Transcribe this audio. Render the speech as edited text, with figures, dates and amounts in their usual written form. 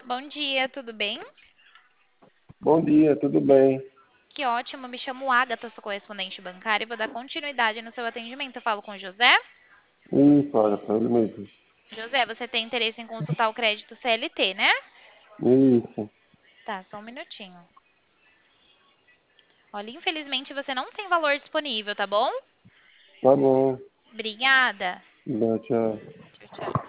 Bom dia, tudo bem? Bom dia, tudo bem? Que ótimo, me chamo Agatha, sou correspondente bancária e vou dar continuidade no seu atendimento. Eu falo com o José. Isso, olha, para ele mesmo. José, você tem interesse em consultar o crédito CLT, né? Isso, Tá, só um minutinho. Olha, infelizmente você não tem valor disponível, tá bom? tá bom. Obrigada. Tchau. Tchau, tchau.